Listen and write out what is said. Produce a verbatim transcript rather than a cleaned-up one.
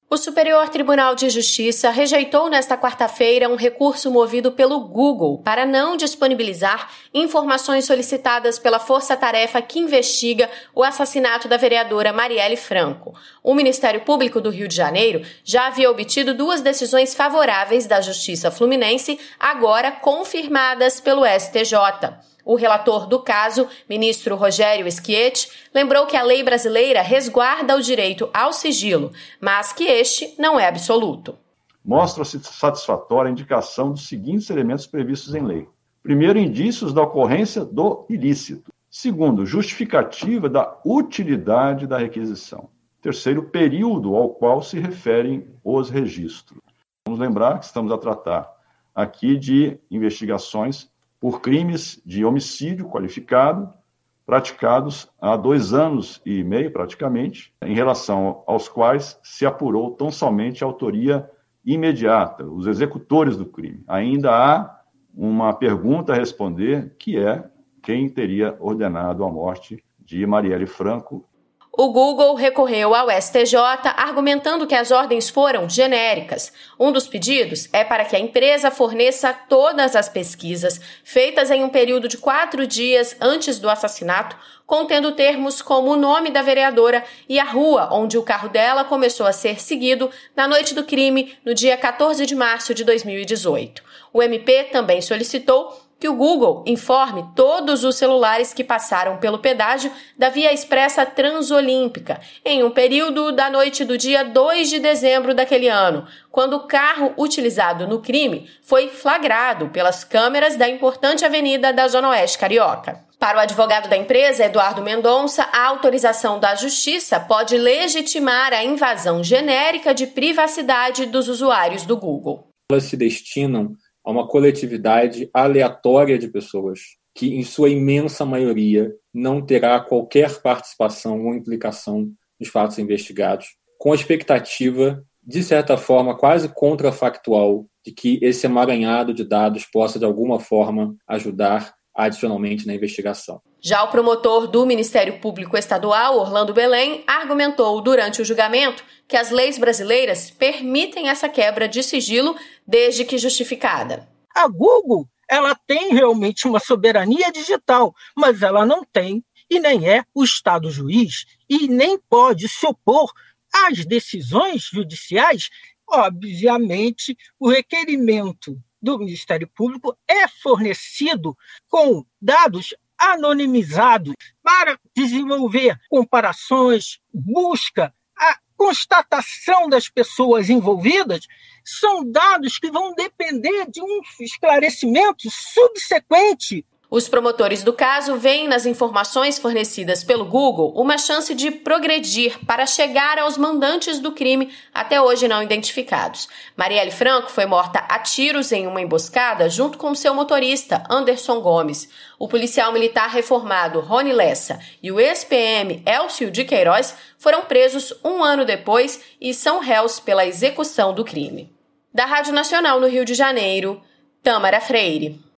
O Superior Tribunal de Justiça rejeitou nesta quarta-feira um recurso movido pelo Google para não disponibilizar informações solicitadas pela força-tarefa que investiga o assassinato da vereadora Marielle Franco. O Ministério Público do Rio de Janeiro já havia obtido duas decisões favoráveis da Justiça Fluminense, agora confirmadas pelo S T J. O relator do caso, ministro Rogério Schietti, lembrou que a lei brasileira resguarda o direito ao sigilo, mas que este não é absoluto. Mostra-se satisfatória a indicação dos seguintes elementos previstos em lei. Primeiro, indícios da ocorrência do ilícito. Segundo, justificativa da utilidade da requisição. Terceiro, período ao qual se referem os registros. Vamos lembrar que estamos a tratar aqui de investigações por crimes de homicídio qualificado, praticados há dois anos e meio, praticamente, em relação aos quais se apurou tão somente a autoria imediata, os executores do crime. Ainda há uma pergunta a responder, que é quem teria ordenado a morte de Marielle Franco. O Google recorreu ao S T J argumentando que as ordens foram genéricas. Um dos pedidos é para que a empresa forneça todas as pesquisas feitas em um período de quatro dias antes do assassinato, contendo termos como o nome da vereadora e a rua onde o carro dela começou a ser seguido na noite do crime, no dia quatorze de março de dois mil e dezoito. O M P também solicitou que o Google informe todos os celulares que passaram pelo pedágio da Via Expressa Transolímpica em um período da noite do dia dois de dezembro daquele ano, quando o carro utilizado no crime foi flagrado pelas câmeras da importante avenida da Zona Oeste Carioca. Para o advogado da empresa, Eduardo Mendonça, a autorização da Justiça pode legitimar a invasão genérica de privacidade dos usuários do Google. Elas se destinam a uma coletividade aleatória de pessoas que, em sua imensa maioria, não terá qualquer participação ou implicação nos fatos investigados, com a expectativa, de certa forma, quase contrafactual, de que esse emaranhado de dados possa, de alguma forma, ajudar adicionalmente na investigação. Já o promotor do Ministério Público Estadual, Orlando Belém, argumentou durante o julgamento que as leis brasileiras permitem essa quebra de sigilo desde que justificada. A Google, ela tem realmente uma soberania digital, mas ela não tem e nem é o Estado juiz e nem pode se opor às decisões judiciais. Obviamente, o requerimento do Ministério Público é fornecido com dados anonimizados para desenvolver comparações, busca a constatação das pessoas envolvidas. São dados que vão depender de um esclarecimento subsequente. Os promotores do caso veem nas informações fornecidas pelo Google uma chance de progredir para chegar aos mandantes do crime até hoje não identificados. Marielle Franco foi morta a tiros em uma emboscada junto com seu motorista, Anderson Gomes. O policial militar reformado Rony Lessa e o ex-P M Elcio de Queiroz foram presos um ano depois e são réus pela execução do crime. Da Rádio Nacional no Rio de Janeiro, Tâmara Freire.